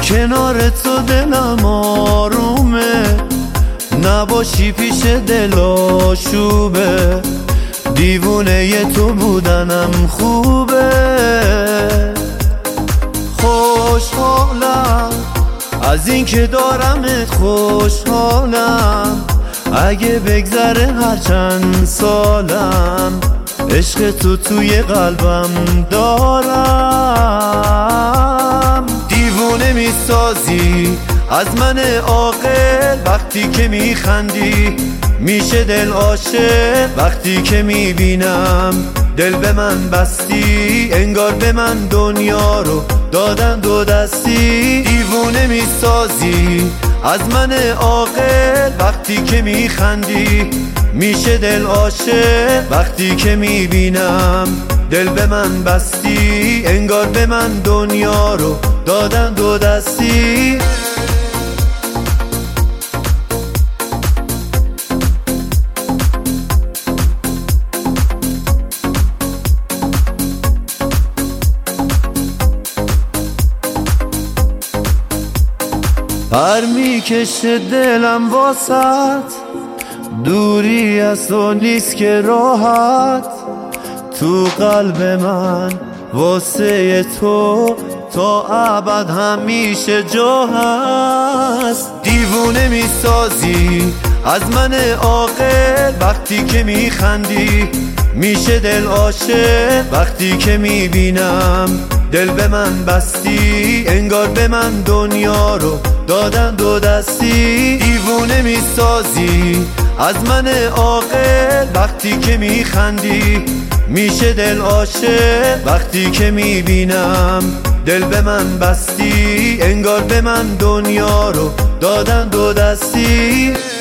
کنار تو دلم آرومه، نباشی پیش دل آشوبه. دیوونه تو بودنم خوبه. خوشحالم از این که دارمت، خوشحالم اگه بگذره هر چند سالم. عشق تو توی قلبم دارم. دیوونه میسازی از من عاقل وقتی که میخندی، میشه دل عاشق وقتی که میبینم. دل به من بستی، انگار به من دنیا رو دادن دو دستی. دیوونه میسازی از من عاقل وقتی که میخندی، میشه دل عاشق وقتی که میبینم. دل به من بستی، انگار به من دنیا رو دادن دو دستی. پر میکشه دلم واسط، دوری از تو نیست که راحت. تو قلب من واسه تو تا ابد همیشه جا هست. دیوونه میسازی از من عاقل وقتی که میخندی، میشه دل عاشق وقتی که میبینم. دل به من بستی، انگار به من دنیا رو دادن دو دستی. دیوونه میسازی از من عاقل وقتی که میخندی، میشه دل عاشق وقتی که میبینم. دل به من بستی، انگار به من دنیا رو دادن دو دستی.